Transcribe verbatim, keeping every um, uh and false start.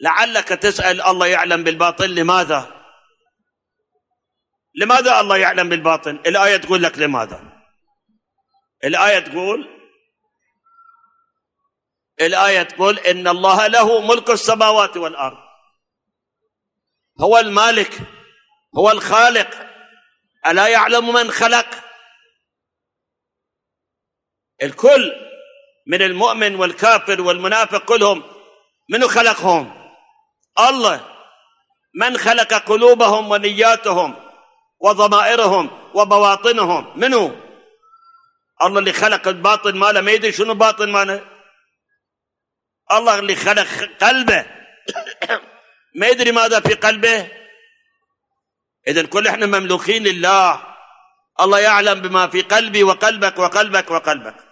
لعلك تسأل الله يعلم بالباطن. لماذا؟ لماذا الله يعلم بالباطن؟ الآية تقول لك لماذا. الآية تقول الآية تقول إن الله له ملك السماوات والأرض، هو المالك، هو الخالق. ألا يعلم من خلق؟ الكل من المؤمن والكافر والمنافق كلهم من خلقهم؟ الله. من خلق قلوبهم ونياتهم وضمائرهم وبواطنهم؟ منو؟ الله اللي خلق الباطن ماله، ما يدري شنو باطن ماله. الله اللي خلق قلبه ما يدري ماذا في قلبه. إذن كل احنا مملوكين لله. الله يعلم بما في قلبي وقلبك وقلبك وقلبك.